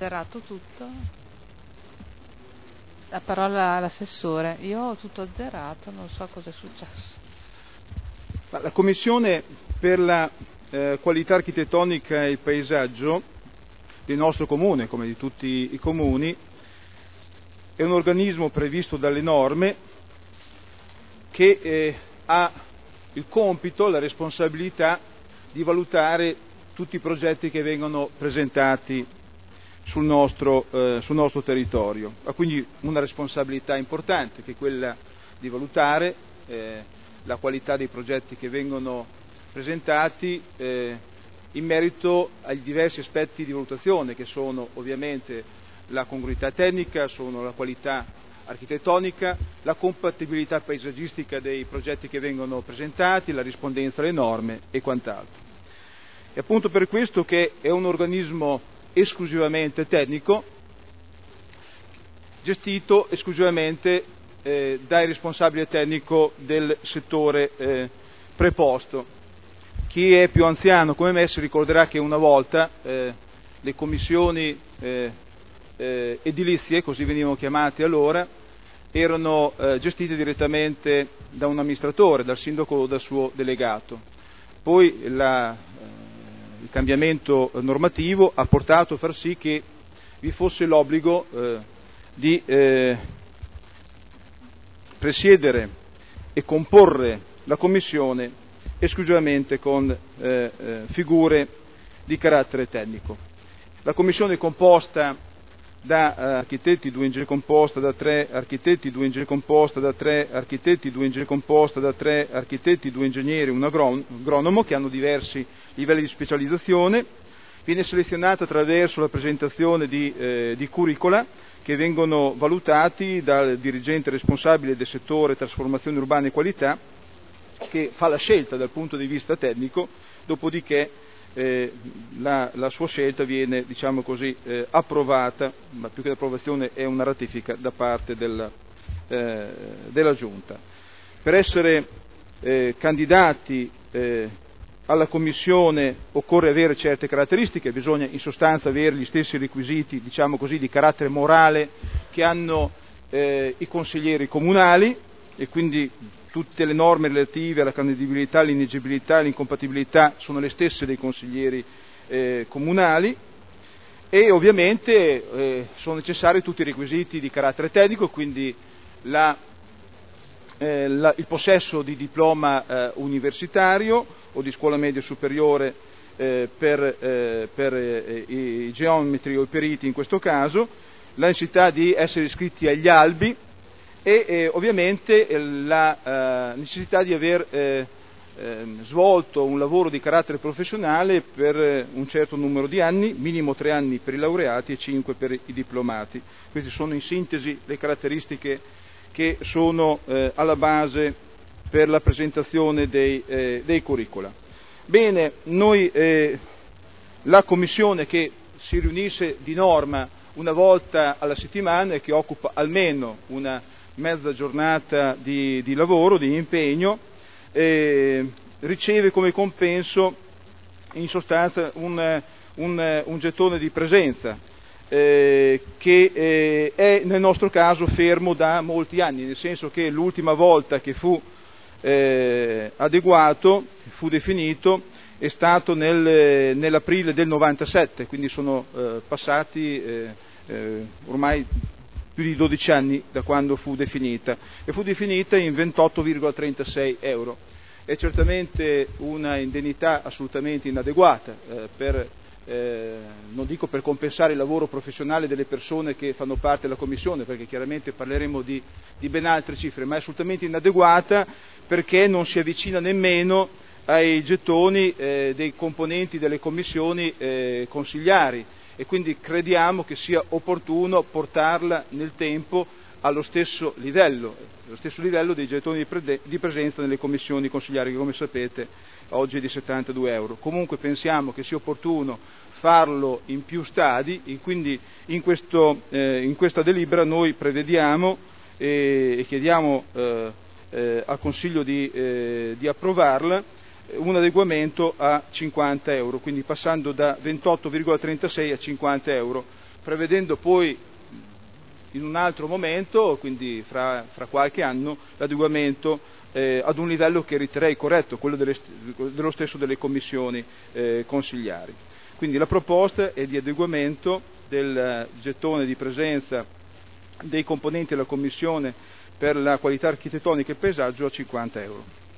azzerato tutto. La parola all'assessore. Io ho tutto azzerato, non so cosa è successo. La Commissione per la qualità architettonica e il paesaggio del nostro comune, come di tutti i comuni, è un organismo previsto dalle norme che ha il compito, la responsabilità di valutare tutti i progetti che vengono presentati sul nostro territorio. Ha quindi una responsabilità importante, che è quella di valutare la qualità dei progetti che vengono presentati in merito ai diversi aspetti di valutazione, che sono ovviamente la congruità tecnica, sono la qualità architettonica, la compatibilità paesaggistica dei progetti che vengono presentati, la rispondenza alle norme e quant'altro. È appunto per questo che è un organismo esclusivamente tecnico, gestito esclusivamente dai responsabili tecnico del settore preposto. Chi è più anziano come me si ricorderà che una volta le commissioni edilizie, così venivano chiamate allora, erano gestite direttamente da un amministratore, dal sindaco o dal suo delegato. Poi il cambiamento normativo ha portato a far sì che vi fosse l'obbligo di presiedere e comporre la commissione esclusivamente con figure di carattere tecnico. La commissione è composta da architetti, 2 ingegneri, composta da 3 architetti, 2 ingegneri, composta da 3 architetti, 2 ingegneri, composta da 3 architetti, 2 ingegneri, un agronomo, che hanno diversi livelli di specializzazione. Viene selezionata attraverso la presentazione di curricula che vengono valutati dal dirigente responsabile del settore trasformazione urbana e qualità, che fa la scelta dal punto di vista tecnico, dopodiché la sua scelta viene, diciamo così, approvata, ma più che l'approvazione è una ratifica da parte della Giunta. Per essere candidati alla Commissione occorre avere certe caratteristiche, bisogna in sostanza avere gli stessi requisiti, diciamo così, di carattere morale che hanno i consiglieri comunali, e quindi tutte le norme relative alla candidibilità, all'ineleggibilità e all'incompatibilità sono le stesse dei consiglieri comunali, e ovviamente sono necessari tutti i requisiti di carattere tecnico, quindi il possesso di diploma universitario o di scuola media superiore per i geometri o i periti in questo caso, la necessità di essere iscritti agli albi e ovviamente la necessità di aver svolto un lavoro di carattere professionale per un certo numero di anni, minimo 3 anni per i laureati e 5 per i diplomati. Queste sono in sintesi le caratteristiche che sono alla base per la presentazione dei curricula. Bene, noi la commissione, che si riunisce di norma una volta alla settimana e che occupa almeno una mezza giornata di lavoro, di impegno, riceve come compenso in sostanza un gettone di presenza che è nel nostro caso fermo da molti anni, nel senso che l'ultima volta che fu adeguato, fu definito, è stato nell'aprile del 97, quindi sono passati ormai più di 12 anni da quando fu definita, e fu definita in 28,36 euro. È certamente una indennità assolutamente inadeguata non dico per compensare il lavoro professionale delle persone che fanno parte della Commissione, perché chiaramente parleremo di ben altre cifre, ma è assolutamente inadeguata perché non si avvicina nemmeno ai gettoni dei componenti delle commissioni consigliari, e quindi crediamo che sia opportuno portarla nel tempo allo stesso livello dei gettoni di presenza nelle commissioni consigliari, che come sapete oggi è di 72 euro. Comunque pensiamo che sia opportuno farlo in più stadi, e quindi in questa delibera noi prevediamo e chiediamo al Consiglio di approvarla un adeguamento a 50 euro, quindi passando da 28,36 a 50 euro prevedendo poi in un altro momento, quindi fra qualche anno, l'adeguamento ad un livello che riterrei corretto, quello dello stesso delle commissioni consigliari. Quindi la proposta è di adeguamento del gettone di presenza dei componenti della commissione per la qualità architettonica e paesaggio a 50 euro.